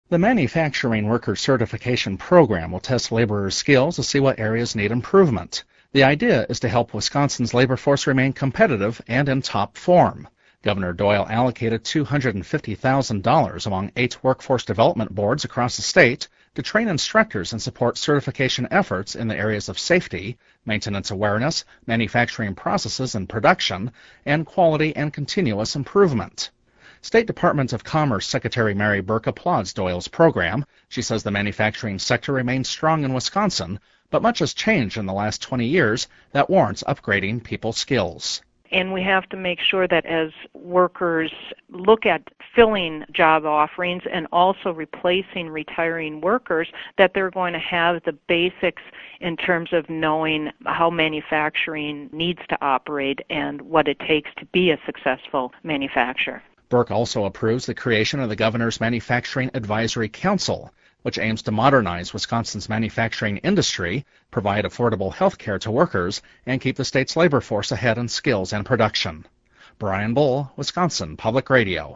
The Manufacturing Worker Certification Program will test laborers' skills to see what areas need improvement. The idea is to help Wisconsin's labor force remain competitive and in top form. Governor Doyle allocated $250,000 among 8 workforce development boards across the state to train instructors and support certification efforts in the areas of safety, maintenance awareness, manufacturing processes and production, and quality and continuous improvement. State Department of Commerce Secretary Mary Burke applauds Doyle's program. She says the manufacturing sector remains strong in Wisconsin, but much has changed in the last 20 years that warrants upgrading people's skills. And we have to make sure that as workers look at filling job offerings and also replacing retiring workers, that they're going to have the basics in terms of knowing how manufacturing needs to operate and what it takes to be a successful manufacturer. Burke also approves the creation of the Governor's Manufacturing Advisory Council, which aims to modernize Wisconsin's manufacturing industry, provide affordable health care to workers, and keep the state's labor force ahead in skills and production. Brian Bull, Wisconsin Public Radio.